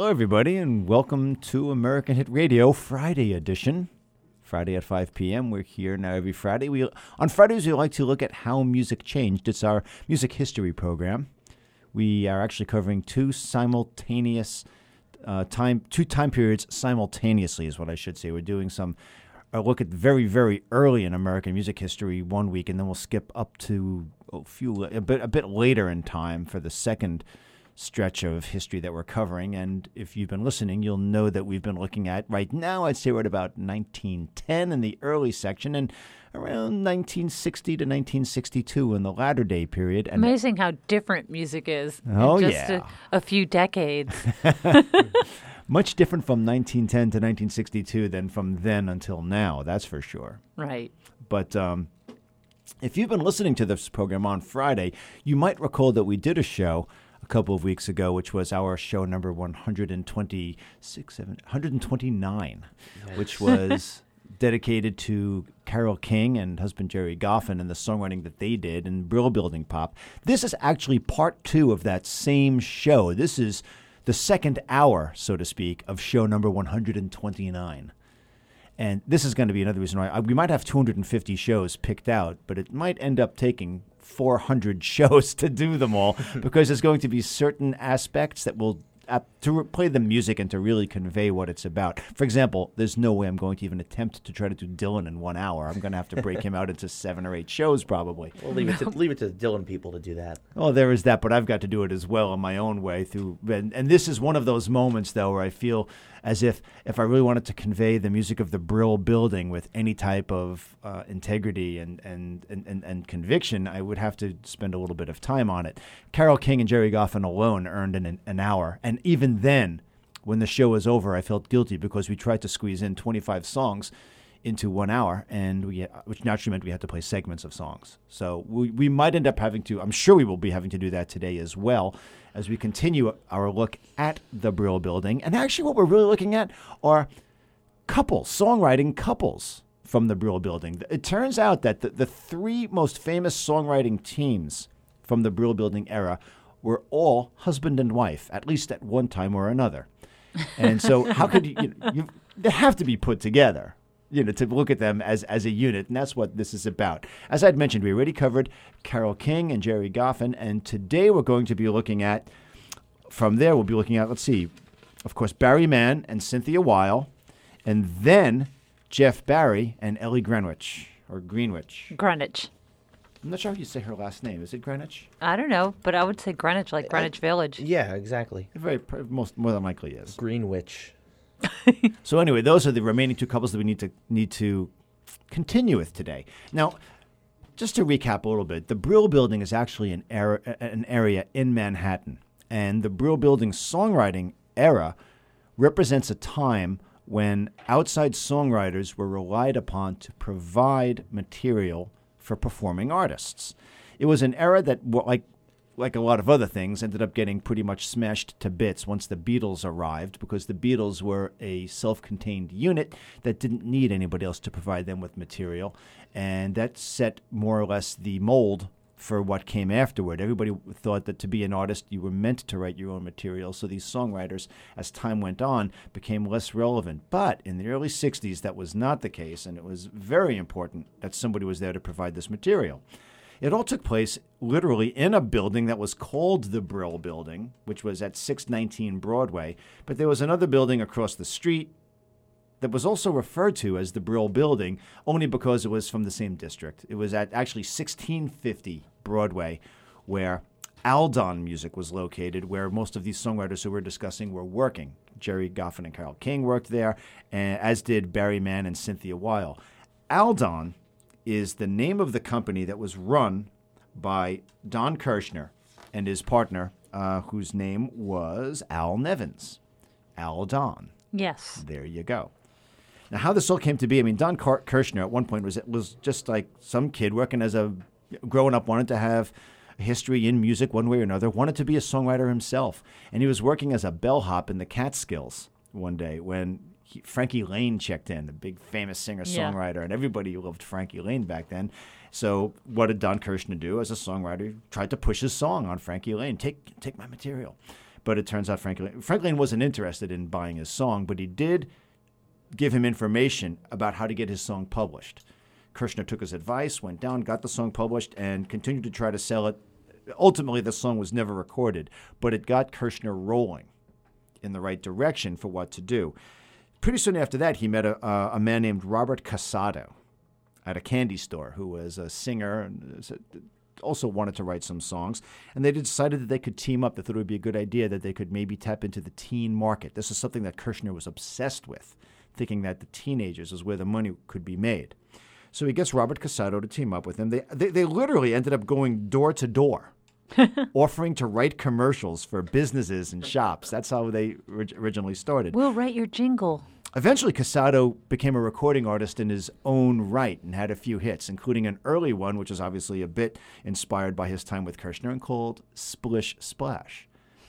Hello, everybody, and welcome to American Hit Radio Friday edition. Friday at 5 p.m. We're here now every Friday. On Fridays, we like to look at how music changed. It's our music history program. We are actually covering two time periods simultaneously, is what I should say. We're doing a look at very, very early in American music history one week, and then we'll skip up to a bit later in time for the second stretch of history that we're covering. And if you've been listening, you'll know that we've been looking at, right now, I'd say we're at about 1910 in the early section and around 1960 to 1962 in the latter day period. And amazing how different music is in just a few decades. Much different from 1910 to 1962 than from then until now, that's for sure. Right. But if you've been listening to this program on Friday, you might recall that we did a show a couple of weeks ago, which was our show number 129, yes. Which was dedicated to Carole King and husband Gerry Goffin and the songwriting that they did in Brill Building Pop. This is actually part two of that same show. This is the second hour, so to speak, of show number 129. And this is going to be another reason why we might have 250 shows picked out, but it might end up taking 400 shows to do them all because there's going to be certain aspects that will to play the music and to really convey what it's about. For example, there's no way I'm going to even attempt to try to do Dylan in 1 hour. I'm going to have to break him out into 7 or 8 shows probably. Well, leave it to the Dylan people to do that. Oh, there is that, but I've got to do it as well in my own way. And this is one of those moments, though, where I feel as if I really wanted to convey the music of the Brill Building with any type of integrity and conviction, I would have to spend a little bit of time on it. Carole King and Gerry Goffin alone earned an hour, and even then, when the show was over, I felt guilty because we tried to squeeze in 25 songs into 1 hour, and which naturally meant we had to play segments of songs. So we might end up having to, I'm sure we will be having to do that today as well, as we continue our look at the Brill Building. And actually what we're really looking at are songwriting couples from the Brill Building. It turns out that the three most famous songwriting teams from the Brill Building era were all husband and wife, at least at one time or another. And so how could they have to be put together, to look at them as a unit, and that's what this is about. As I'd mentioned, we already covered Carole King and Gerry Goffin, and today we're going to be looking at, let's see, of course, Barry Mann and Cynthia Weil, and then Jeff Barry and Ellie Greenwich. Greenwich. I'm not sure how you say her last name. Is it Greenwich? I don't know, but I would say Greenwich, like Greenwich Village. Yeah, exactly. More than likely is. Greenwich. So anyway, those are the remaining two couples that we need to continue with today. Now, just to recap a little bit, the Brill Building is actually an area in Manhattan, and the Brill Building songwriting era represents a time when outside songwriters were relied upon to provide material for performing artists. It was an era that, like a lot of other things, ended up getting pretty much smashed to bits once the Beatles arrived, because the Beatles were a self-contained unit that didn't need anybody else to provide them with material, and that set more or less the mold for what came afterward. Everybody thought that to be an artist, you were meant to write your own material, so these songwriters, as time went on, became less relevant. But in the early 60s, that was not the case, and it was very important that somebody was there to provide this material. It all took place literally in a building that was called the Brill Building, which was at 619 Broadway, but there was another building across the street that was also referred to as the Brill Building, only because it was from the same district. It was at actually 1650 Broadway, where Aldon Music was located, where most of these songwriters who we're discussing were working. Gerry Goffin and Carole King worked there, as did Barry Mann and Cynthia Weil. Aldon is the name of the company that was run by Don Kirshner and his partner, whose name was Al Nevins. Aldon. Yes. There you go. Now, how this all came to be, Don Kirshner at one point was just like some kid growing up, wanted to have a history in music one way or another, wanted to be a songwriter himself. And he was working as a bellhop in the Catskills one day when Frankie Lane checked in, the big famous singer-songwriter, and everybody loved Frankie Lane back then. So what did Don Kirshner do as a songwriter? He tried to push his song on Frankie Lane. Take my material. But it turns out Franklin wasn't interested in buying his song, but he did give him information about how to get his song published. Kirshner took his advice, went down, got the song published, and continued to try to sell it. Ultimately, the song was never recorded, but it got Kirshner rolling in the right direction for what to do. Pretty soon after that, he met a man named Robert Casado at a candy store who was a singer and also wanted to write some songs. And they decided that they could team up. They thought it would be a good idea that they could maybe tap into the teen market. This is something that Kirshner was obsessed with, thinking that the teenagers is where the money could be made. So he gets Robert Casado to team up with him. They literally ended up going door to door, offering to write commercials for businesses and shops. That's how they originally started. We'll write your jingle. Eventually, Casado became a recording artist in his own right and had a few hits, including an early one, which was obviously a bit inspired by his time with Kirshner and called Splish Splash.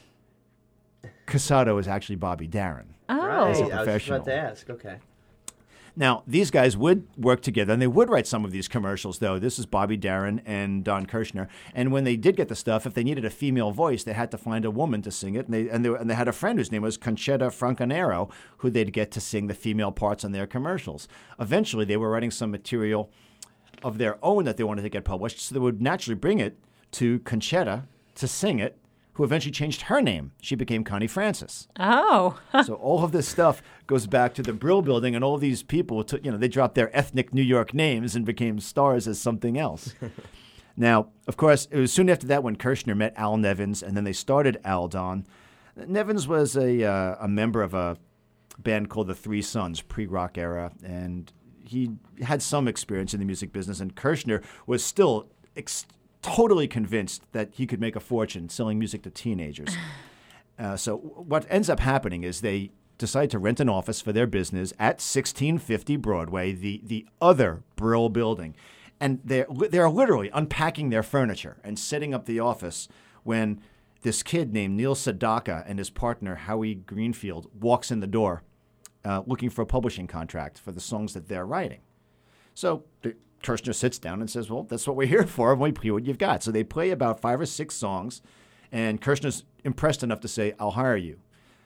Casado is actually Bobby Darin. Oh. Right. As a I was just professional. about to ask. Okay. Now, these guys would work together, and they would write some of these commercials, though. This is Bobby Darin and Don Kirshner. And when they did get the stuff, if they needed a female voice, they had to find a woman to sing it. And they had a friend whose name was Conchetta Francanero, who they'd get to sing the female parts on their commercials. Eventually, they were writing some material of their own that they wanted to get published, so they would naturally bring it to Conchetta to sing it, who eventually changed her name. She became Connie Francis. Oh. So all of this stuff goes back to the Brill Building, and all these people, they dropped their ethnic New York names and became stars as something else. Now, of course, it was soon after that when Kirshner met Al Nevins, and then they started Aldon. Nevins was a member of a band called the Three Sons, pre-rock era, and he had some experience in the music business, and Kirshner was still totally convinced that he could make a fortune selling music to teenagers. So what ends up happening is they decide to rent an office for their business at 1650 Broadway, the other Brill Building. And they're literally unpacking their furniture and setting up the office when this kid named Neil Sedaka and his partner, Howie Greenfield, walks in the door looking for a publishing contract for the songs that they're writing. So Kirshner sits down and says, well, that's what we're here for, and we play what you've got. So they play about 5 or 6 songs, and Kirshner's impressed enough to say, I'll hire you.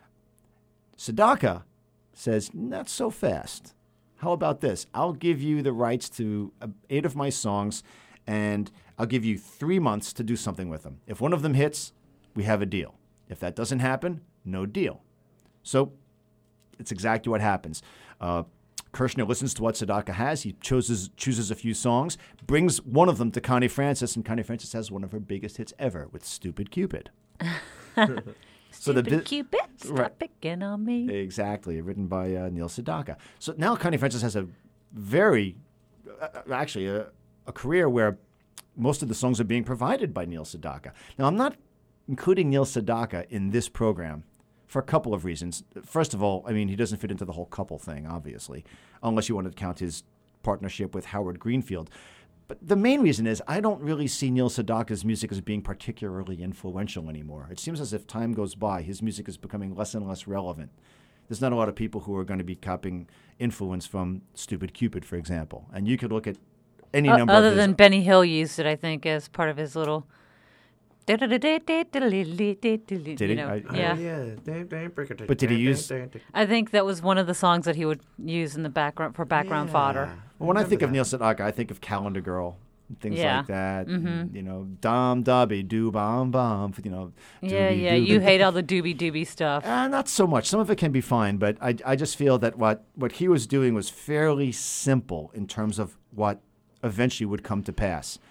Sedaka says, not so fast. How about this? I'll give you the rights to 8 of my songs, and I'll give you 3 months to do something with them. If one of them hits, we have a deal. If that doesn't happen, no deal. So it's exactly what happens. Kirshner listens to what Sedaka has. He chooses a few songs, brings one of them to Connie Francis, and Connie Francis has one of her biggest hits ever with Stupid Cupid. Stupid Cupid, stop picking on me. Exactly, written by Neil Sedaka. So now Connie Francis has a very, a career where most of the songs are being provided by Neil Sedaka. Now, I'm not including Neil Sedaka in this program for a couple of reasons. First of all, I mean, he doesn't fit into the whole couple thing, obviously, unless you want to count his partnership with Howard Greenfield. But the main reason is I don't really see Neil Sedaka's music as being particularly influential anymore. It seems as if time goes by, his music is becoming less and less relevant. There's not a lot of people who are going to be copying influence from Stupid Cupid, for example. And you could look at any number other of than Benny Hill used it, I think, as part of his little. Did he? Yeah. But did he use? I think that was one of the songs that he would use in the background for background fodder. Well, when I think of Neil Sedaka, I think of Calendar Girl, things like that. And, dom dobby doo bomb bomb. Yeah. You hate all the doobie stuff. Not so much. Some of it can be fine, but I just feel that what he was doing was fairly simple in terms of what eventually would come to pass.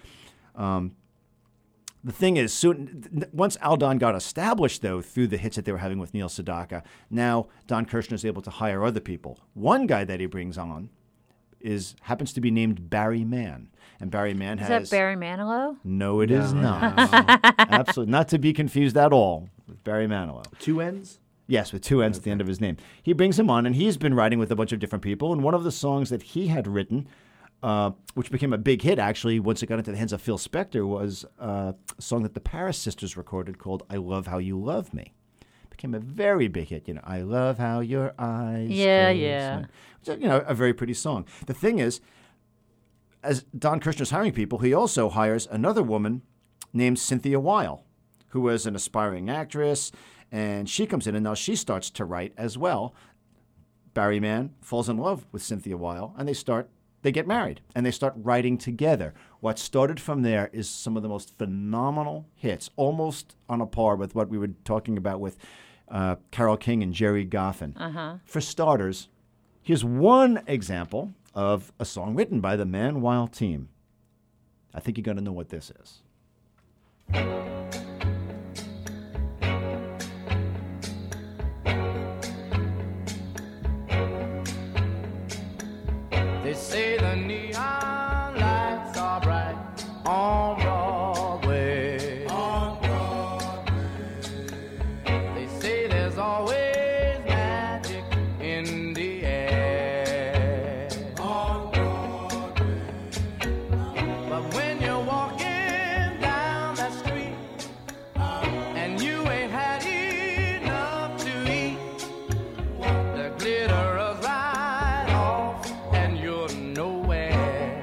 The thing is, once Aldon got established, though, through the hits that they were having with Neil Sedaka, now Don Kirshner is able to hire other people. One guy that he brings on happens to be named Barry Mann. And Barry Mann Is that Barry Manilow? No, it is not. Absolutely. Not to be confused at all with Barry Manilow. 2 N's? Yes, with 2 N's at the end of his name. He brings him on, and he's been writing with a bunch of different people. And one of the songs that he had written, which became a big hit, actually, once it got into the hands of Phil Spector, was a song that the Paris Sisters recorded called I Love How You Love Me. It became a very big hit. I love how your eyes Yeah. So, a very pretty song. The thing is, as Don Kirshner's hiring people, he also hires another woman named Cynthia Weil, who was an aspiring actress And she comes in, and now she starts to write as well. Barry Mann falls in love with Cynthia Weil, and they get married, and they start writing together. What started from there is some of the most phenomenal hits, almost on a par with what we were talking about with Carole King and Jerry Goffin. For starters, here's one example of a song written by the Mann Weil team. I think you're going to know what this is. They say the neon lights are bright on Broadway. On Broadway. They say there's always magic in the air. On Broadway. But when you're walking down that street and you ain't had enough to eat, the glitter is right off and you're nowhere.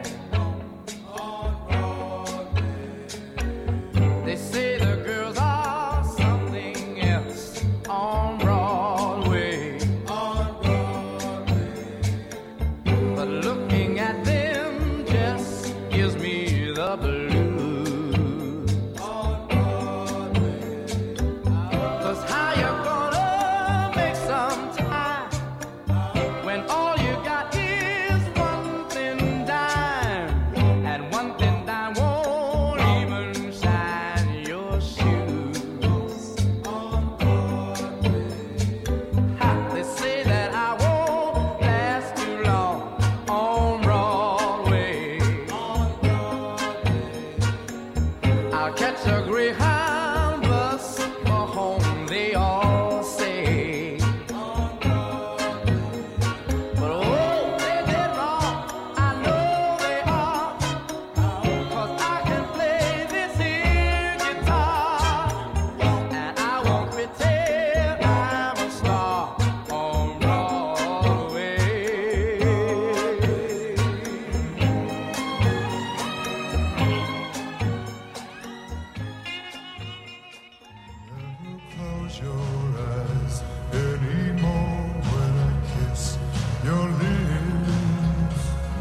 They say the girls are something else on Broadway. But looking at them just gives me the blues. 'Cause how you gonna make some time when all you got is one thin dime, and one thin dime won't even shine your shoes. Ha, they say that I won't last too long on Broadway. I'll catch a Greyhound bus for home, they all say. But oh, they did wrong, I know they are, 'cause I can play this here guitar, and I won't pretend I'm a star on Broadway. Close your eyes anymore when I kiss your lips.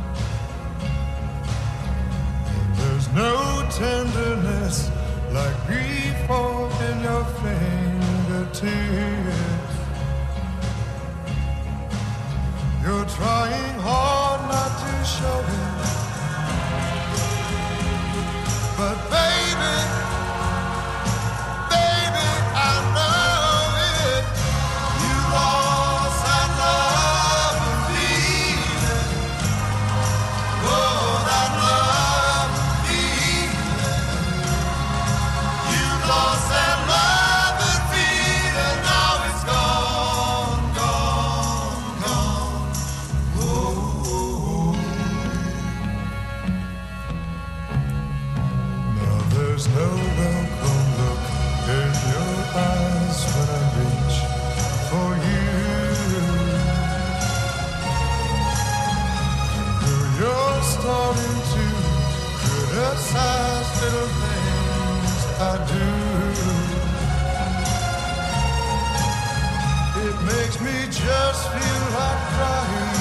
There's no tenderness like before in your fingertips. You're trying hard not to show it, but baby, I know it. You lost that love and feeling. Oh, that love and feeling. You lost that love and feeling. Now it's gone, gone, gone. Oh. Now there's no welcome look in your eyes when I reach for you. You're starting to criticize little things I do. It makes me just feel like crying.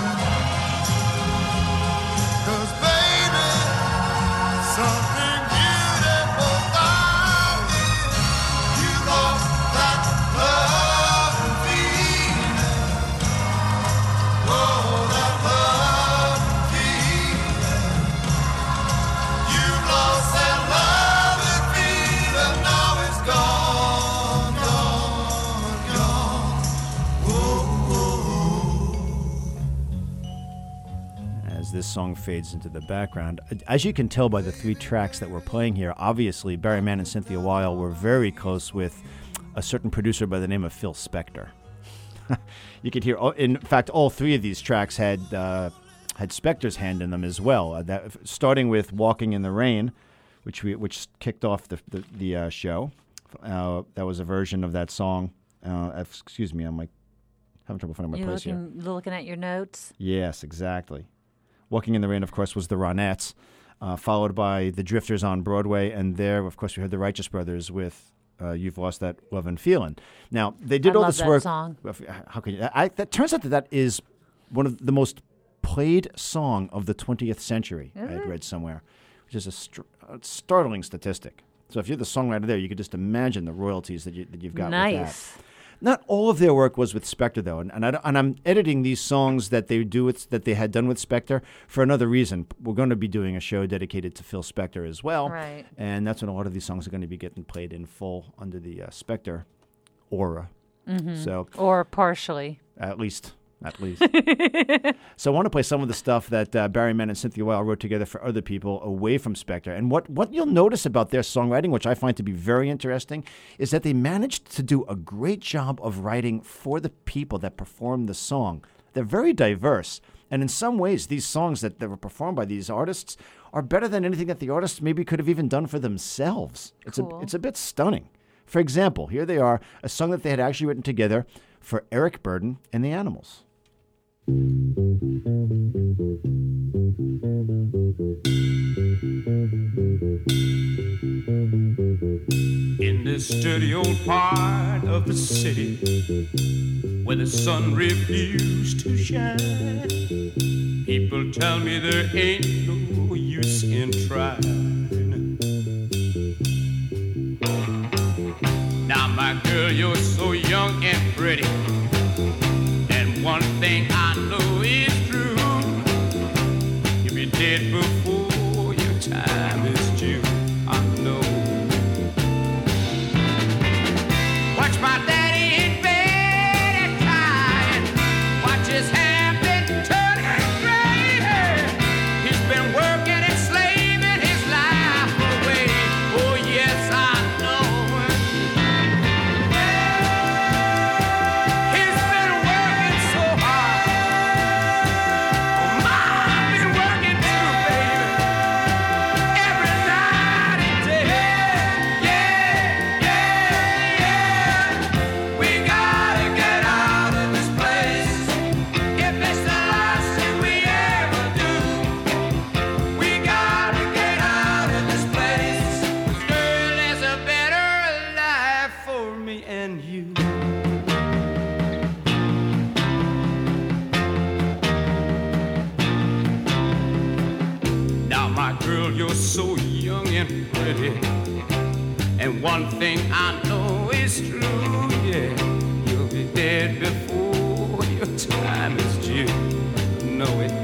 'Cause baby, something beautiful found you. You lost that love and feeling. Oh, that love and feeling. You lost that love and feeling. Now it's gone, gone, gone. As this song fades into the background, as you can tell by the three tracks that we're playing here, obviously Barry Mann and Cynthia Weil were very close with a certain producer by the name of Phil Spector. You could hear, in fact, all three of these tracks had Spector's hand in them as well. Starting with "Walking in the Rain," which kicked off the show. That was a version of that song. Excuse me, I'm having trouble finding my place here. Looking at your notes? Yes, exactly. "Walking in the Rain," of course, was the Ronettes, followed by the Drifters on Broadway, and there, of course, we heard the Righteous Brothers with You've Lost That Lovin' Feelin'. Now, they did I all love this that work. song. How can you? That turns out that is one of the most played song of the 20th century. I had read somewhere, which is a startling statistic. So if you're the songwriter there, you could just imagine the royalties that you've got with that. Nice. Not all of their work was with Spector, though, and I'm editing these songs that they had done with Spector for another reason. We're going to be doing a show dedicated to Phil Spector as well, Right. and that's when a lot of these songs are going to be getting played in full under the Spector aura. So Or partially. at least. So I want to play some of the stuff that Barry Mann and Cynthia Weil wrote together for other people away from Spector. And what you'll notice about their songwriting, which I find to be very interesting, is that they managed to do a great job of writing for the people that perform the song. They're very diverse. And in some ways, these songs that were performed by these artists are better than anything that the artists maybe could have even done for themselves. Cool. It's a bit stunning. For example, here they are, a song that they had actually written together for Eric Burdon and the Animals. In this dirty old part of the city where the sun refused to shine, people tell me there ain't no use in trying. Now, my girl, you're so young and pretty, and one thing I know is true: you'll be dead before your time is due. I know. Watch my daddy in bed at night. Watch his hair been turning gray. He's been working and slaving his life away. Oh yes, I know. He's been working so hard. I've been working too, baby. Every night and day. Yeah. We gotta get out of this place. If it's the last thing we ever do, we gotta get out of this place. 'Cause girl, there's a better life for me and you. Now, my girl, you're so young and pretty, and one thing I know is true, yeah, you'll be dead before your time is due. Know it.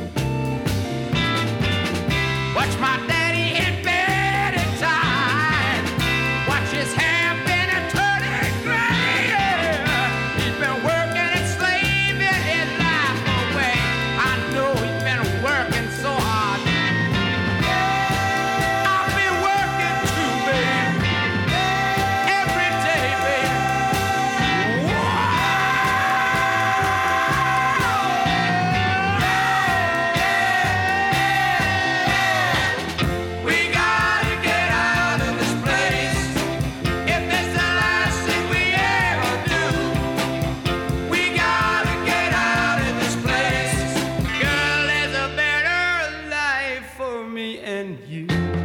Watch my daddy in bed at time. Watch his hair been a turning gray. He's been working and slaving his life away. I know he's been working so hard. I've been working too, baby. Every day, baby. We gotta get out of this place. If it's the last thing we ever do, we gotta get out of this place. Girl, there's a better life for me and you.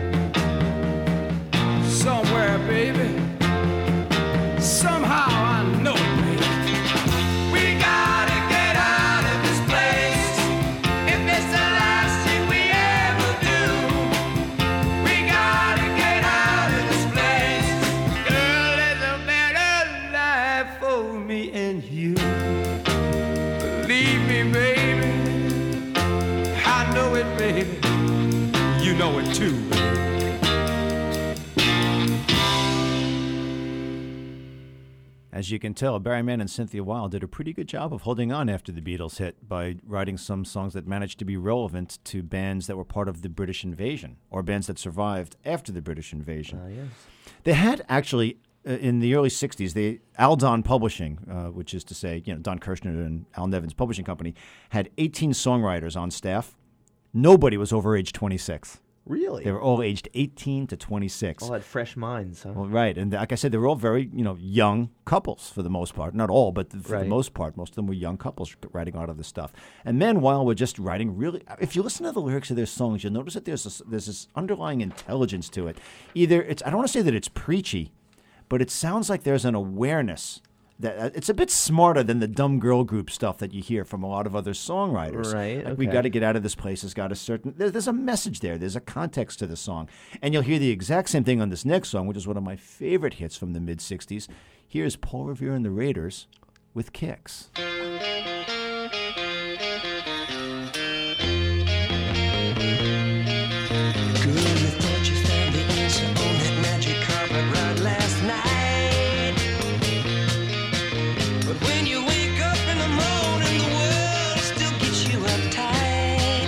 Somewhere, baby. Somehow I know it, baby. We gotta get out of this place. If it's the last thing we ever do, we gotta get out of this place. Girl, there's a better life for me and you. Believe me, baby. I know it, baby. You know it too, baby. As you can tell, Barry Mann and Cynthia Weil did a pretty good job of holding on after the Beatles hit by writing some songs that managed to be relevant to bands that were part of the British invasion or bands that survived after the British invasion. Yes. They had actually, in the early 60s, Aldon Publishing, which is to say, Don Kirshner and Al Nevin's publishing company, had 18 songwriters on staff. Nobody was over age 26. Really? They were all aged 18 to 26. All had fresh minds, huh? Well, right, and like I said, they were all very, young couples for the most part. Not all, but for the Right. most part, most of them were young couples writing a lot of this stuff. And men, while we're just writing really, if you listen to the lyrics of their songs, you'll notice that there's this underlying intelligence to it. Either I don't want to say that it's preachy, but it sounds like there's an awareness that it's a bit smarter than the dumb girl group stuff that you hear from a lot of other songwriters. Right, Like, we okay. got to get out of this place. It's got a certain. There's a message there. There's a context to the song, and you'll hear the exact same thing on this next song, which is one of my favorite hits from the mid '60s. Here's Paul Revere and the Raiders with Kicks. Girl, you thought you found the answer on that magic carpet ride last night. But when you wake up in the morning, the world still gets you uptight.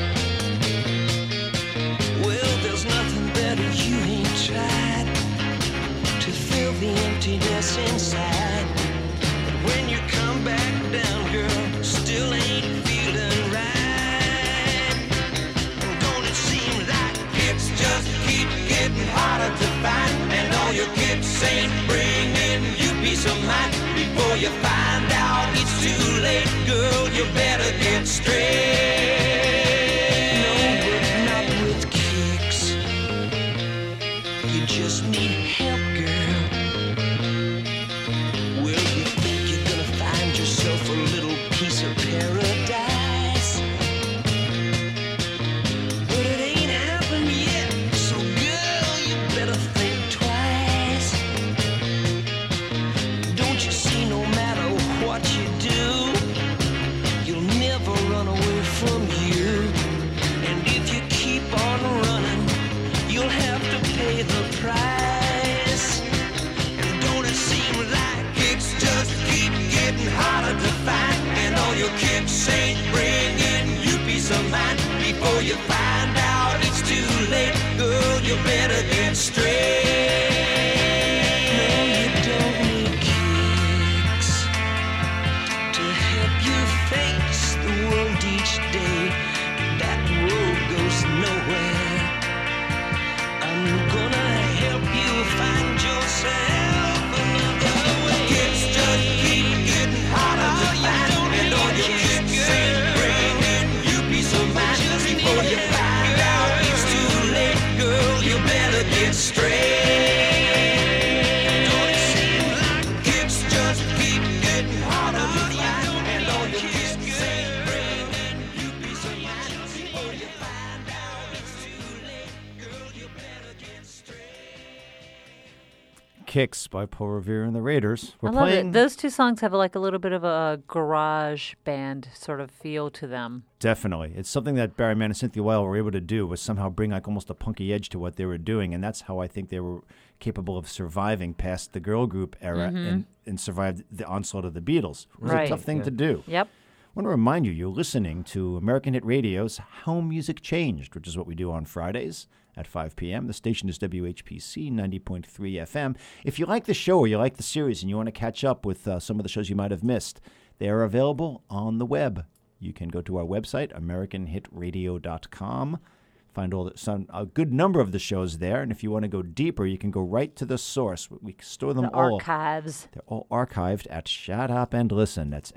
Well, there's nothing better you ain't tried to fill the emptiness inside. But when you come back down, girl, still ain't feeling right. And don't it seem like Kicks just keep getting harder to find, and all your kicks ain't bringing you peace of mind. Before you find out it's too late, girl, you better get straight. no, but not with kicks? You just need help, girl. Well, you think you're gonna find yourself a little piece of paradise, but it ain't happened yet. So, girl, you better think twice. Don't you see, no matter what you do, you'll never run away from you. And if you keep on running, you'll have to pay the price. And don't it seem like Kicks just keep getting harder to find, and all your kicks ain't bringing you peace of mind. Before you find out it's too late, girl, you better get straight. no, you don't need kicks to help you face the world each day? That road goes nowhere. I'm gonna help you find yourself another way. Kicks just keep getting harder to find, and all your kicks ain't bringing you peace of mind. Before you find out it's too late, girl, you better get straight. Don't it seem like kicks just keep getting harder to find, and all your kicks ain't bringing you peace of mind. Before you find out it's too late, girl, you better get straight. Kicks by Paul Revere and the Raiders. We're I love playing. it. Those two songs have like a little bit of a garage band sort of feel to them. Definitely. It's something that Barry Mann and Cynthia Weil were able to do, was somehow bring like almost a punky edge to what they were doing, and that's how I think they were capable of surviving past the girl group era and survived the onslaught of the Beatles. It was Right. a tough thing to do. Yep. I want to remind you, you're listening to American Hit Radio's How Music Changed, which is what we do on Fridays at 5 p.m. The station is WHPC 90.3 FM. If you like the show or you like the series and you want to catch up with some of the shows you might have missed, they are available on the web. You can go to our website, AmericanHitRadio.com. Find a good number of the shows there, and if you want to go deeper, you can go right to the source. We store them The all. archives. They're all archived at Shut Up and Listen. That's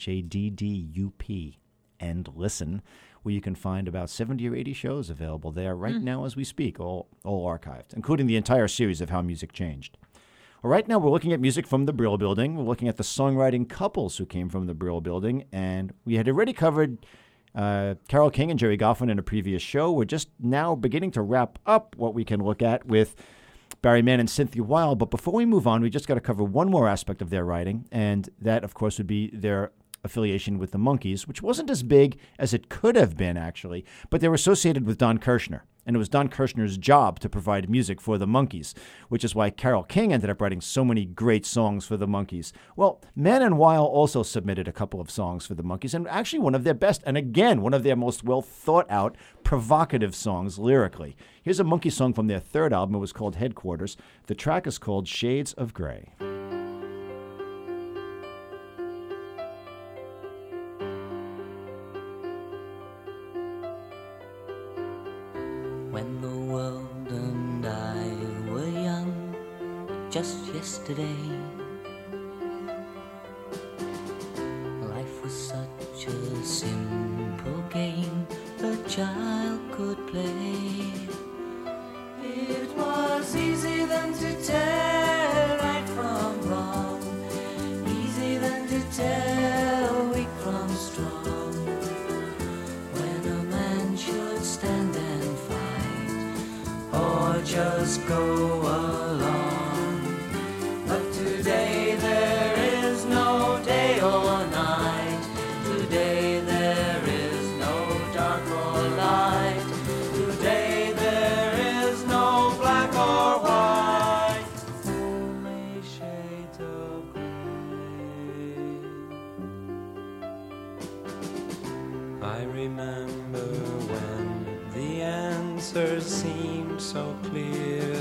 SHADDUP and Listen, where you can find about 70 or 80 shows available there right now as we speak, all archived, including the entire series of How Music Changed. Well, right now we're looking at music from the Brill Building. We're looking at the songwriting couples who came from the Brill Building, and we had already covered Carole King and Jerry Goffin in a previous show. We're just now beginning to wrap up what we can look at with Barry Mann and Cynthia Weil. But before we move on, we just got to cover one more aspect of their writing, and that, of course, would be their affiliation with the Monkees, which wasn't as big as it could have been, actually, but they were associated with Don Kirshner. And it was Don Kirshner's job to provide music for the Monkees, which is why Carole King ended up writing so many great songs for the Monkees. Well, Mann and Weil also submitted a couple of songs for the Monkees, and actually one of their best, and again, one of their most well-thought-out, provocative songs lyrically. Here's a Monkee song from their third album. It was called Headquarters. The track is called Shades of Grey. When the world and I were young, just yesterday, life was such a simple game a child could play. It was easy then to tell right from just go along. But today there is no day or night. Today there is no dark or light. Today there is no black or white. Only shades of gray. I remember when the answers seemed so clear.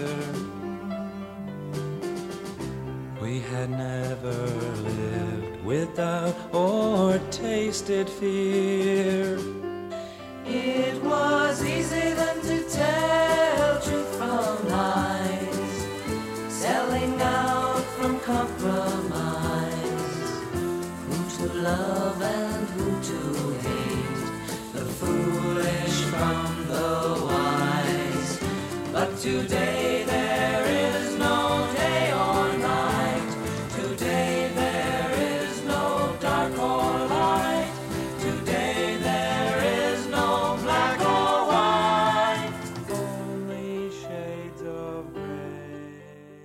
We had never lived without or tasted fear. It was easy then to tell truth from lies, selling out from compromise, who to love and who to hate, the foolish from the wise. But today there is no day or night. Today there is no dark or light. Today there is no black or white. Only shades of gray.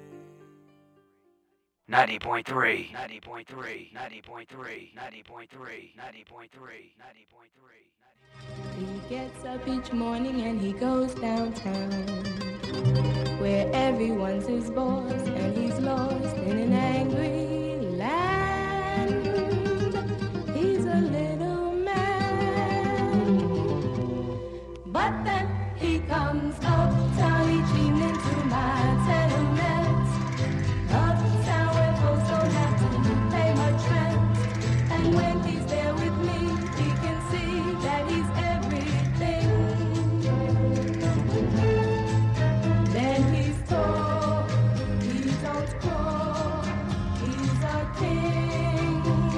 90.3, 90.3, 90.3, 90.3, 90.3, 90.3. He gets up each morning and he goes downtown, where everyone's his boss and he's lost in an angry land. He's a little man, but then he comes uptown each evening to my tenement. Uptown where folks don't have to pay much rent, and when he's there with me, he can see that he's everything. Then he's tall, he don't crawl, he's a king.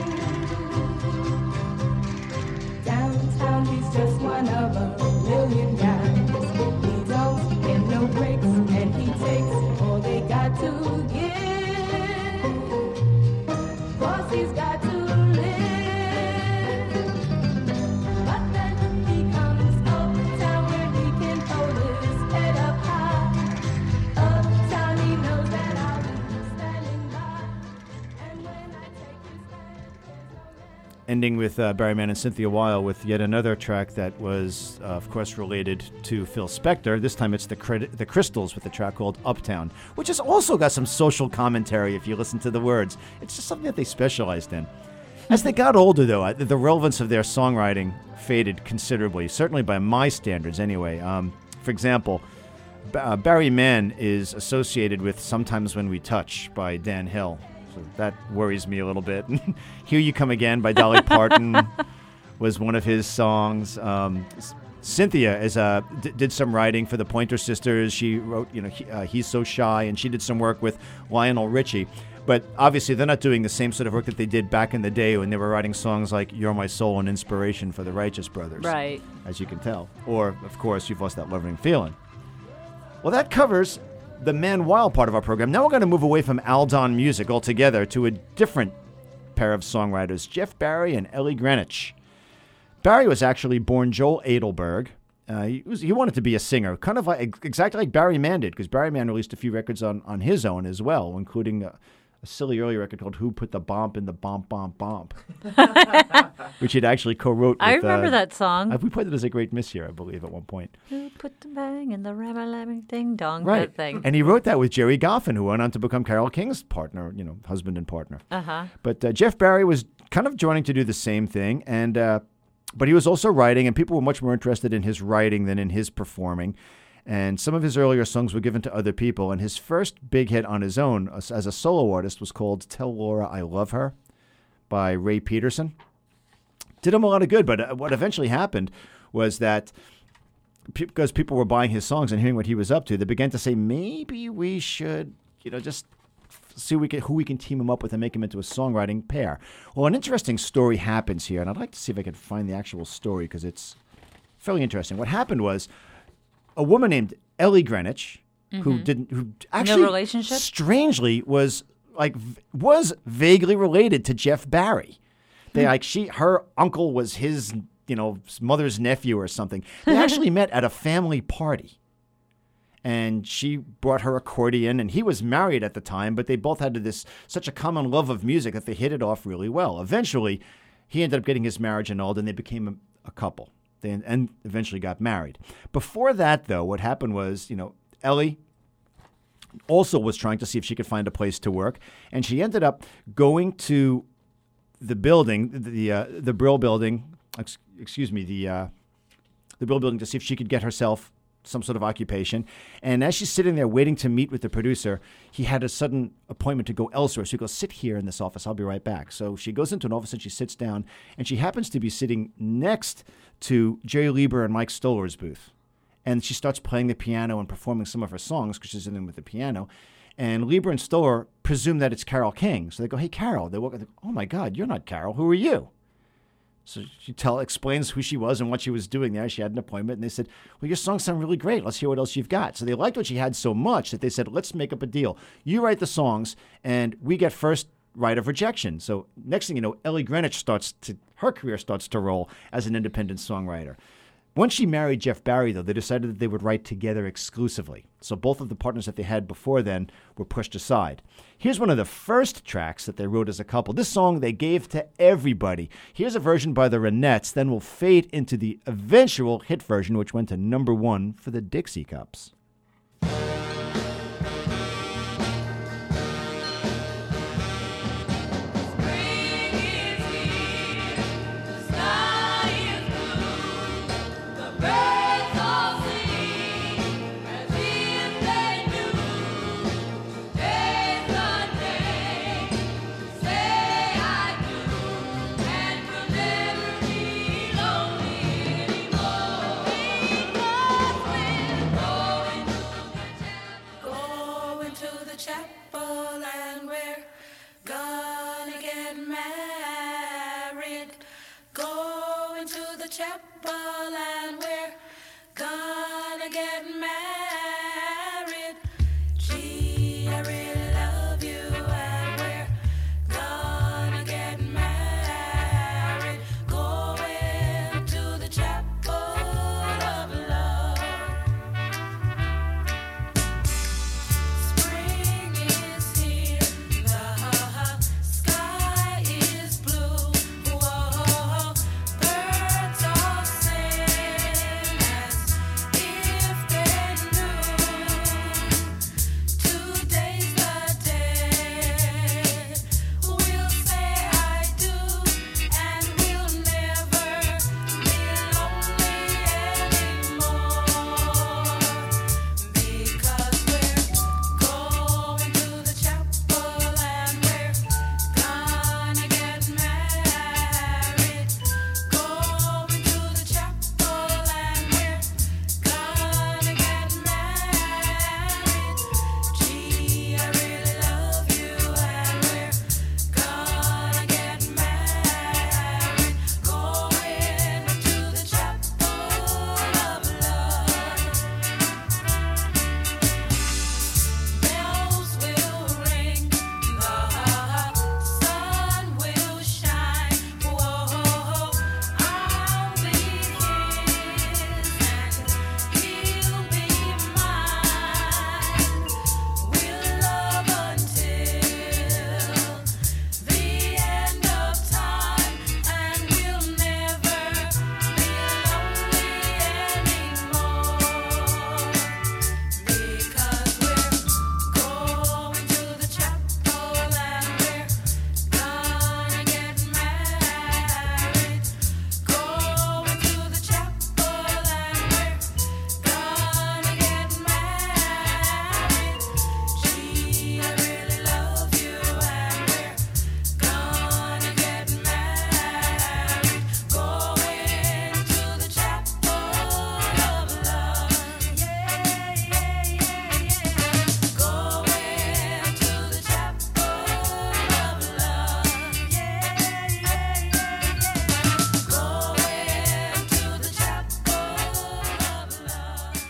Downtown he's just one of a million guys. He don't get no breaks, and he takes all they got to give. 'Cause he's got to live. But then he comes uptown where he can hold his head up high. Uptown he knows that I'll be standing by. And when I take his hand, there's no land. Ending with Barry Mann and Cynthia Weil with yet another track that was, of course, related to Phil Spector. This time it's the Crystals with a track called Uptown, which has also got some social commentary if you listen to the words. It's just something that they specialized in. As they got older, though, the relevance of their songwriting faded considerably, certainly by my standards anyway. For example, Barry Mann is associated with Sometimes When We Touch by Dan Hill. So that worries me a little bit. Here You Come Again by Dolly Parton was one of his songs. Cynthia did some writing for the Pointer Sisters. She wrote, He's So Shy, and she did some work with Lionel Richie. But obviously, they're not doing the same sort of work that they did back in the day when they were writing songs like You're My Soul and Inspiration for the Righteous Brothers. Right. As you can tell. Or, of course, You've Lost That Loving Feeling. Well, that covers the Man Wild part of our program. Now we're going to move away from Aldon music altogether to a different pair of songwriters, Jeff Barry and Ellie Greenwich. Barry was actually born Joel Adelberg. He wanted to be a singer, kind of like exactly like Barry Mann did, because Barry Mann released a few records on his own as well, including a silly early record called Who Put the Bomp in the Bomp Bomp Bomp, which he'd actually co-wrote with... I remember that song. We played it as a great miss here, I believe, at one point. Who put the bang in the rabba-labbing ding-dong? Right. That thing. And he wrote that with Jerry Goffin, who went on to become Carole King's partner, husband and partner. Uh-huh. But Jeff Barry was kind of joining to do the same thing, and but he was also writing, and people were much more interested in his writing than in his performing. And some of his earlier songs were given to other people, and his first big hit on his own as a solo artist was called Tell Laura I Love Her by Ray Peterson. Did him a lot of good, but what eventually happened was that because people were buying his songs and hearing what he was up to, they began to say, maybe we should, just see who we can team him up with and make him into a songwriting pair. Well, an interesting story happens here, and I'd like to see if I can find the actual story because it's fairly interesting. What happened was a woman named Ellie Greenwich, who actually No relationship? strangely was vaguely related to Jeff Barry. Her uncle was his, mother's nephew or something. They actually met at a family party. and she brought her accordion, and he was married at the time, but they both had such a common love of music that they hit it off really well. Eventually, he ended up getting his marriage annulled, and they became a couple. And eventually got married. Before that, though, what happened was, Ellie also was trying to see if she could find a place to work, and she ended up going to the building, the Brill building, the Brill building, to see if she could get herself some sort of occupation. And as she's sitting there waiting to meet with the producer, he had a sudden appointment to go elsewhere. So he goes, sit here in this office. I'll be right back. So she goes into an office and she sits down, and she happens to be sitting next to Jerry Lieber and Mike Stoller's booth. And she starts playing the piano and performing some of her songs because she's in them with the piano. And Lieber and Stoller presume that it's Carole King. So they go, hey, Carole. They walk up, oh, my God, you're not Carole. Who are you? So she explains who she was and what she was doing there. She had an appointment, and they said, well, your songs sound really great. Let's hear what else you've got. So they liked what she had so much that they said, let's make up a deal. You write the songs, and we get first right of rejection. So next thing you know, Ellie Greenwich her career starts to roll as an independent songwriter. Once she married Jeff Barry, though, they decided that they would write together exclusively. So both of the partners that they had before then were pushed aside. Here's one of the first tracks that they wrote as a couple. This song they gave to everybody. Here's a version by the Ronettes. Then we'll fade into the eventual hit version, which went to number 1 for the Dixie Cups. Chapel and we're gonna get married. Gee, I really love you and we're gonna get married. Going to the chapel of love. Spring is here, the sky is blue. Whoa, birds all sing as if they knew. Today's the day we'll say I do, and we'll never be lonely anymore. Because we're going to the chapel and we're gonna get married. Going to the chapel and we're gonna get married. Gee, I really love you and we're gonna get married. Going to the chapel of love. Bells will ring, the sun will shine. Whoa, I'll be his and he'll be mine. We'll love until the end of time, and we'll never be lonely anymore. Because we're going to the chapel and we're gonna get married. Going to the chapel and we're gonna get married. Gee, I really love you and we're gonna get married. Going to the chapel of love. Yeah, yeah, yeah, yeah. Going to the chapel of love. Yeah, yeah, yeah, yeah. Going to the chapel of love.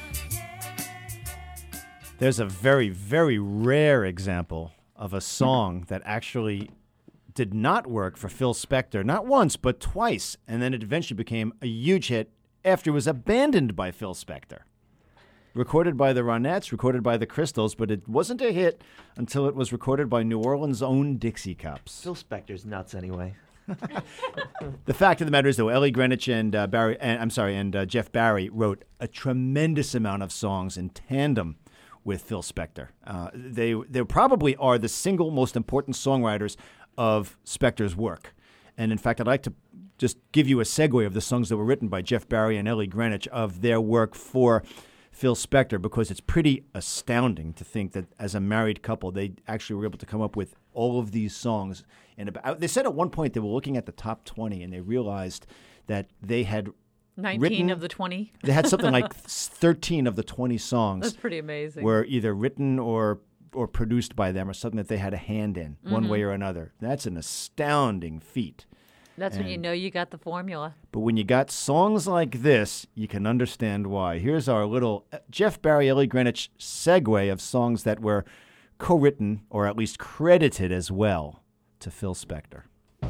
There's a very, very rare example of a song that actually did not work for Phil Spector, not once, but twice, and then it eventually became a huge hit after it was abandoned by Phil Spector. recorded by the Ronettes, recorded by the Crystals, but it wasn't a hit until it was recorded by New Orleans' own Dixie Cups. Phil Spector's nuts anyway. The fact of the matter is, though, Ellie Greenwich and Jeff Barry wrote a tremendous amount of songs in tandem with Phil Spector. They probably are the single most important songwriters of Spector's work. And in fact, I'd like to just give you a segue of the songs that were written by Jeff Barry and Ellie Greenwich of their work for Phil Spector, because it's pretty astounding to think that as a married couple, they actually were able to come up with all of these songs. And they said at one point they were looking at the top 20 and they realized that they had 19 written, of the 20. They had something like 13 of the 20 songs. That's pretty amazing. Were either written or produced by them, or something that they had a hand in one way or another. That's an astounding feat. That's when you And- know you got the formula. But when you got songs like this, you can understand why. Here's our little Jeff Barry, Ellie Greenwich segue of songs that were co-written, or at least credited as well, to Phil Spector.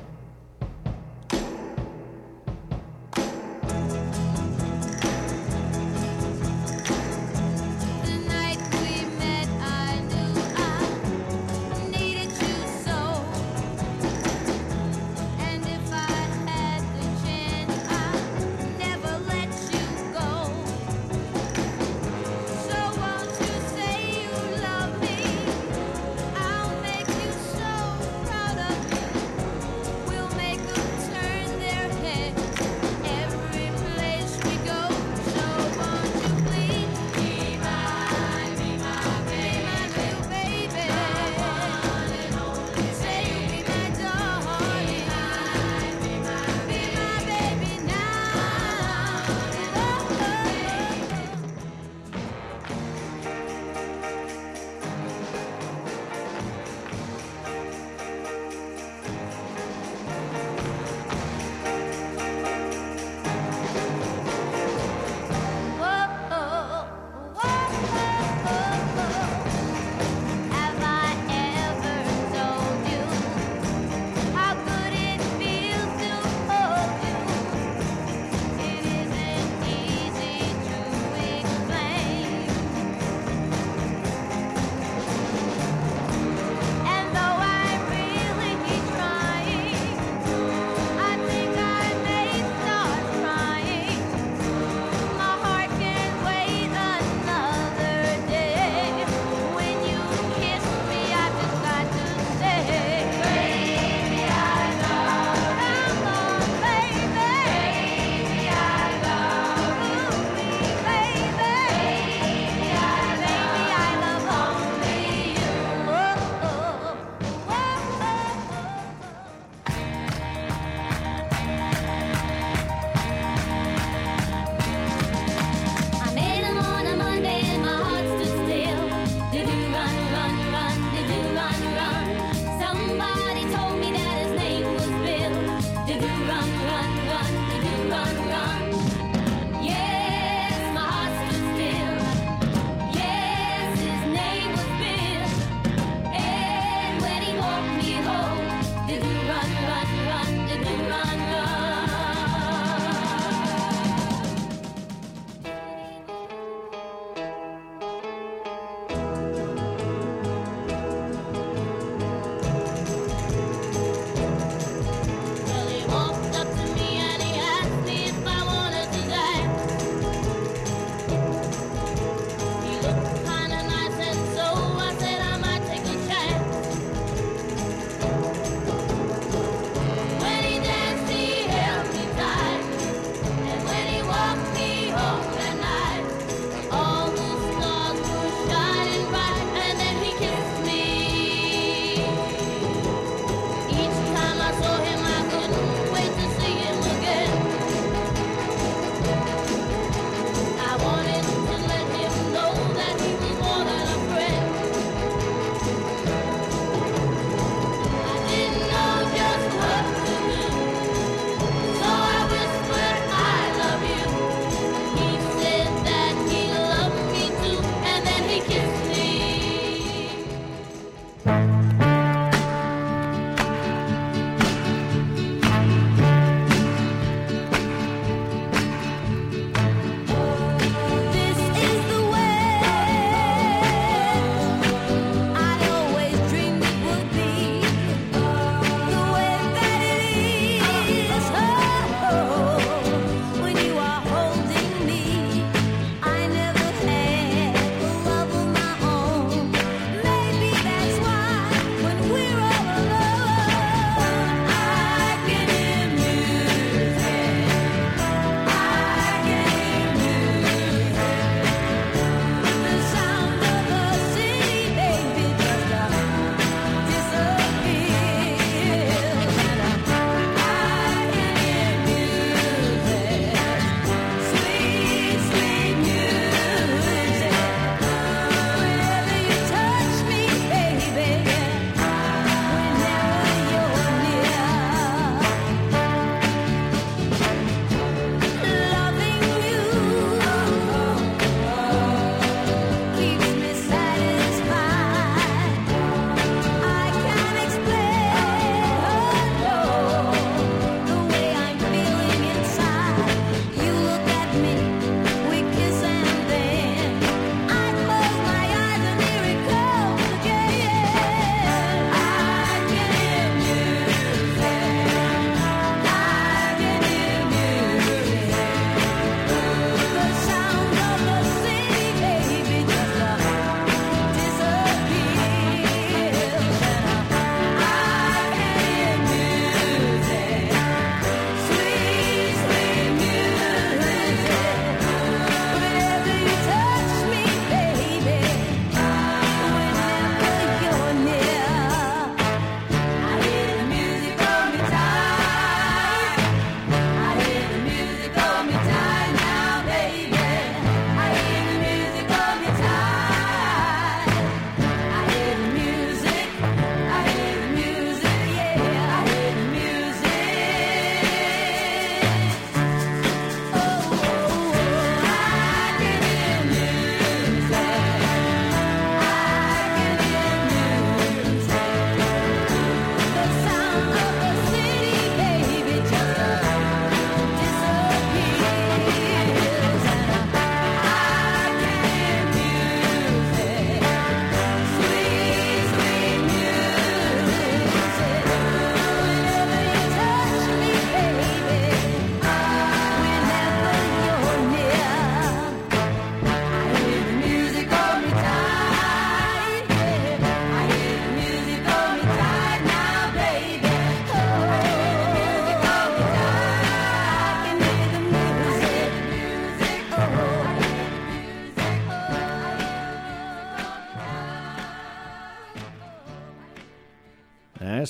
The night we met, I knew I needed you so. And if I had the chance, I'd never let you go. So won't you say you love me? I'll make you so proud of me.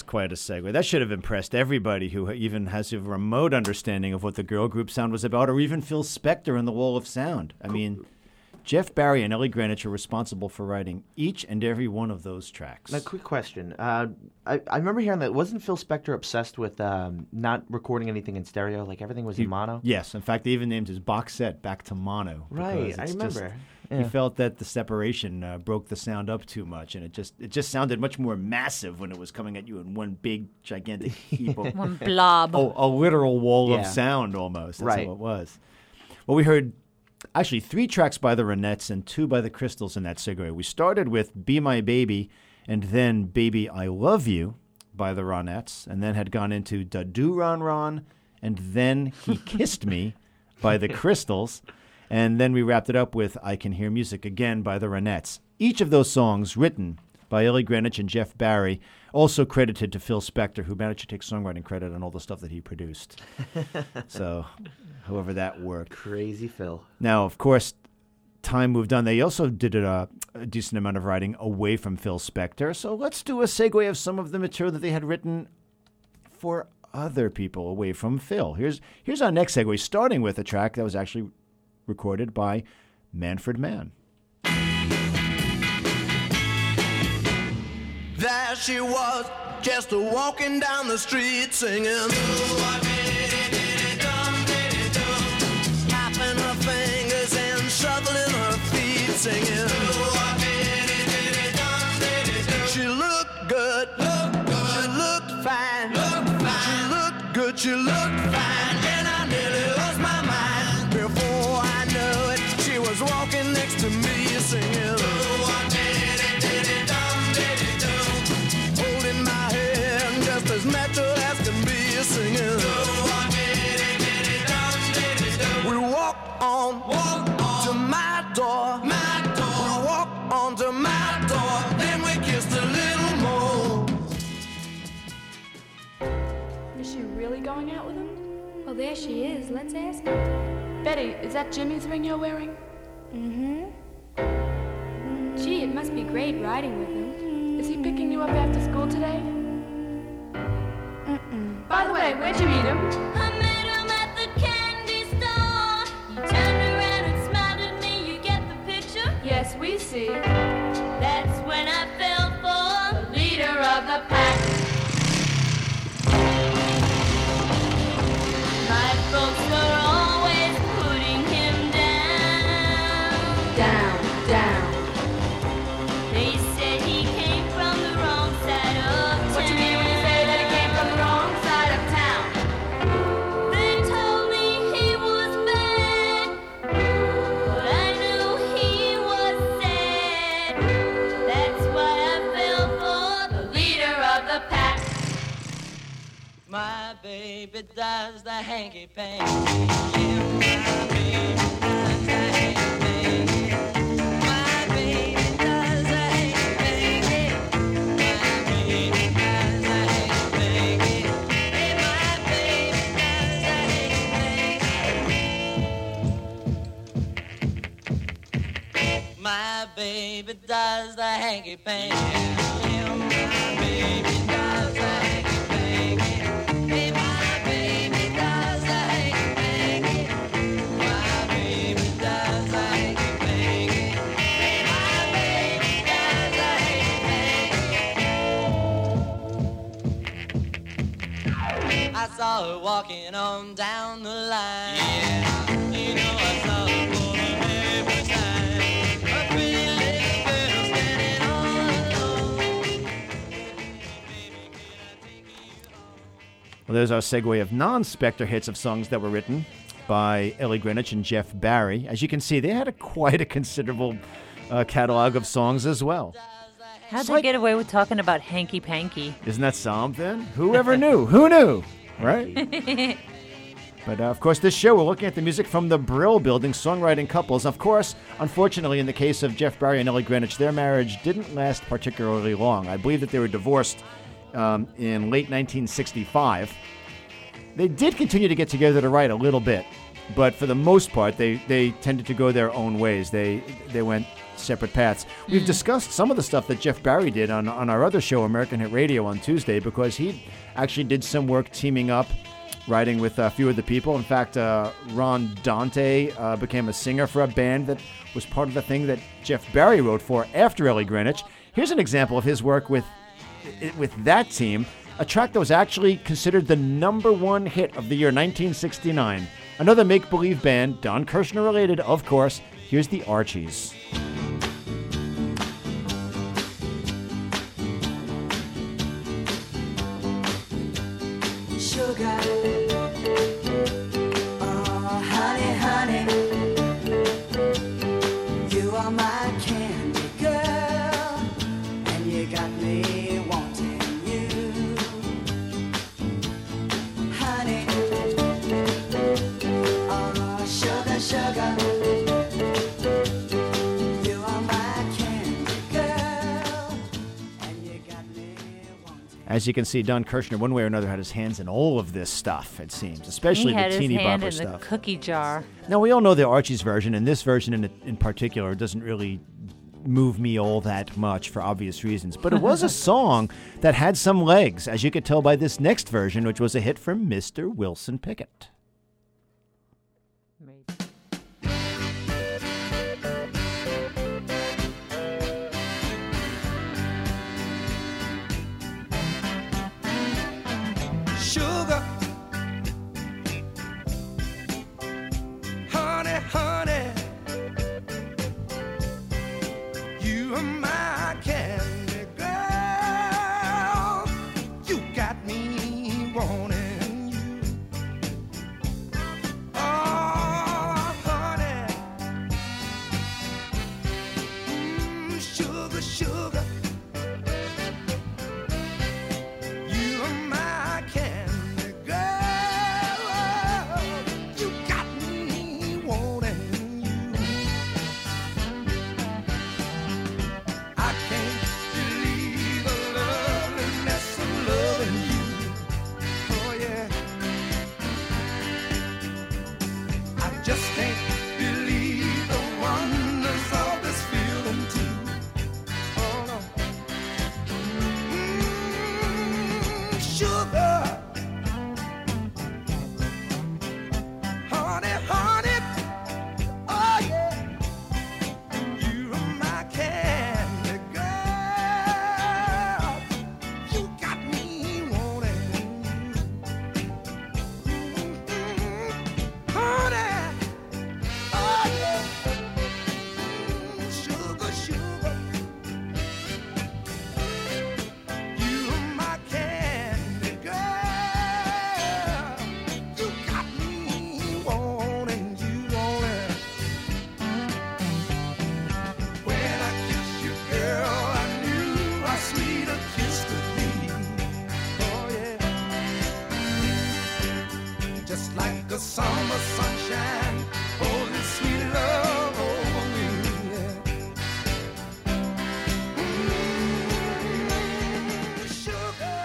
quite a segue. That should have impressed everybody who even has a remote understanding of what the girl group sound was about, or even Phil Spector and the Wall of Sound. I mean, Jeff Barry and Ellie Greenwich are responsible for writing each and every one of those tracks. Now, quick question. I remember hearing that, wasn't Phil Spector obsessed with not recording anything in stereo? Like everything was in mono? Yes. In fact, they even named his box set back to mono. Right, because I it's remember. He Yeah. felt that the separation broke the sound up too much, and it just sounded much more massive when it was coming at you in one big, gigantic heap of One blob. Oh, a literal wall of Yeah. sound almost. That's Right. how it was. Well, we heard actually 3 tracks by the Ronettes and 2 by the Crystals in that segue. We started with Be My Baby and then Baby I Love You by the Ronettes, and then had gone into Da Do Ron Ron and then He Kissed Me by the Crystals. And then we wrapped it up with I Can Hear Music again by the Ronettes. Each of those songs written by Ellie Greenwich and Jeff Barry, also credited to Phil Spector, who managed to take songwriting credit on all the stuff that he produced. So, however that worked. Crazy Phil. Now, of course, time moved on. They also did a decent amount of writing away from Phil Spector. So let's do a segue of some of the material that they had written for other people away from Phil. Here's our next segue, starting with a track that was actually recorded by Manfred Mann. There she was, just walking down the street singing. Tapping her fingers and shuffling her feet singing. She looked good, she looked fine, she looked good, she looked fine, and I nearly lost my mind. Before I knew it, she was walking next to me singing. Holding my hand just as natural as can be singing. We walk on to my door. We walk on to my door. Then we kissed a little more. Is she really going out with him? Well, there she is. Let's ask her. Betty, is that Jimmy's ring you're wearing? Mm-hmm. Gee, it must be great riding with him. Is he picking you up after school today? By the way, where'd you meet him? I met him at the candy store. He turned around and smiled at me. You get the picture? Yes, we see. That's when I fell for the leader of the pack. My folks were always putting him down. Down, down. They said he came from the wrong side of town. What you mean when you say that he came from the wrong side of town? They told me he was bad, but I knew he was sad. That's why I fell for the leader of the pack. My baby does the hanky panky. Yeah, my baby does the hanky panky. My baby does the hanky panky. My baby does the hanky panky. Hey, my baby does the hanky panky. My baby does the hanky panky. Yeah, my baby does the hanky panky. Hey, my baby does the hanky panky. My baby does the hanky panky. Hey, my baby does the hanky panky. I saw her walking on down the line. Yeah, you know I saw her for the very first time. A pretty little girl standing all alone. Well, there's our segue of non-Spector hits of songs that were written by Ellie Greenwich and Jeff Barry. As you can see, they had quite a considerable catalog of songs as well. How'd they get away with talking about hanky panky? Isn't that something? Whoever knew? Who knew? Right? But, of course, this show, we're looking at the music from the Brill Building songwriting couples. Of course, unfortunately, in the case of Jeff Barry and Ellie Greenwich, their marriage didn't last particularly long. I believe that they were divorced in late 1965. They did continue to get together to write a little bit, but for the most part, they tended to go their own ways. They went separate paths. We've discussed some of the stuff that Jeff Barry did on our other show, American Hit Radio, on Tuesday, because he actually did some work teaming up, writing with a few of the people. In fact, Ron Dante became a singer for a band that was part of the thing that Jeff Barry wrote for after Ellie Greenwich. Here's an example of his work with that team, a track that was actually considered the #1 hit of the year 1969. Another make-believe band, Don Kirshner related, of course. Here's the Archies. Sugar, oh honey, honey, you are my candy girl, and you got me wanting you, honey, oh sugar, sugar, you are my candy girl, and you got me wanting. As you can see, Don Kirshner, one way or another, had his hands in all of this stuff, it seems, especially He had the teeny his hand bopper in stuff. the cookie jar. Now, we all know the Archies version, and this version in particular doesn't really move me all that much for obvious reasons. But it was a song that had some legs, as you could tell by this next version, which was a hit from Mr. Wilson Pickett. Sugar, honey, honey, you are my candy girl. You got me wanting you. Oh, honey, sugar, sugar, you are my candy girl. You got me wanting you. I can't believe the loveliness of loving you. Oh yeah. I just can't believe the wonders of this feeling too. Oh no. Sugar, honey, honey, oh yeah, you are my candy girl. You got me wanting you, honey, oh yeah, sugar, sugar. You are my candy girl. You got me wanting you only. When I kissed you, girl, I knew how sweet a kiss could be. Oh yeah, just like the summer sunshine, oh this sweet love over me. Yeah. Sugar.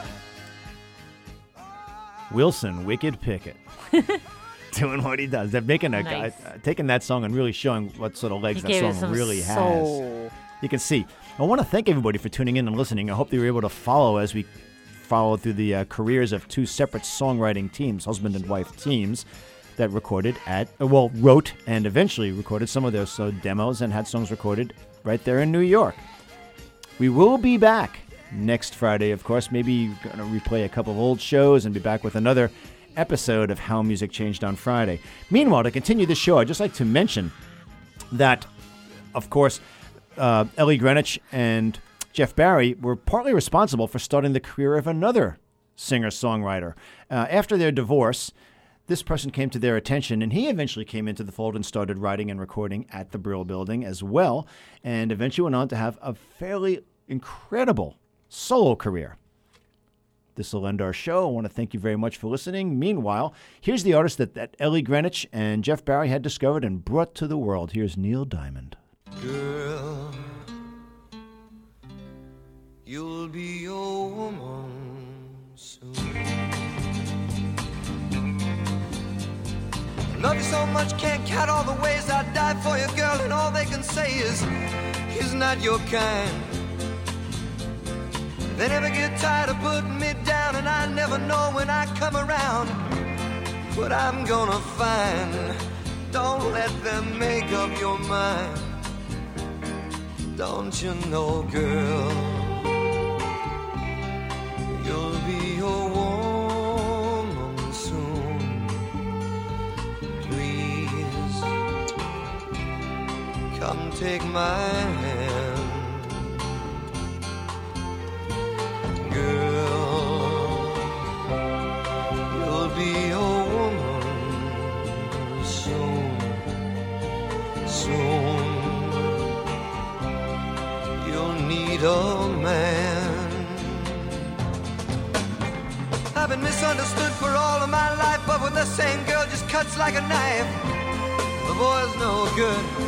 Wilson Wicked Pickett. Doing what he does. They're making Nice. taking that song and really showing what sort of legs He that gave it song some really has. soul. You can see. I want to thank everybody for tuning in and listening. I hope they were able to follow as we followed through the careers of two separate songwriting teams, husband and wife teams, that recorded wrote and eventually recorded some of their demos and had songs recorded right there in New York. We will be back next Friday, of course. Maybe going to replay a couple of old shows and be back with another episode of How Music Changed on Friday. Meanwhile, to continue the show, I'd just like to mention that, of course, Ellie Greenwich and Jeff Barry were partly responsible for starting the career of another singer-songwriter. After their divorce, this person came to their attention, and he eventually came into the fold and started writing and recording at the Brill Building as well, and eventually went on to have a fairly incredible solo career. This will end our show. I want to thank you very much for listening. Meanwhile, here's the artist that Ellie Greenwich and Jeff Barry had discovered and brought to the world. Here's Neil Diamond. Girl, you'll be your woman soon. Love you so much, can't count all the ways I'd die for you, girl, and all they can say is, he's not your kind. They never get tired of putting me down, and I never know when I come around what I'm gonna find. Don't let them make up your mind. Don't you know, girl, you'll be a woman soon. Please, come take my hand. Girl, you'll be a woman soon, soon. You'll need a man. I've been misunderstood for all of my life, but with the same girl just cuts like a knife. The boy's no good.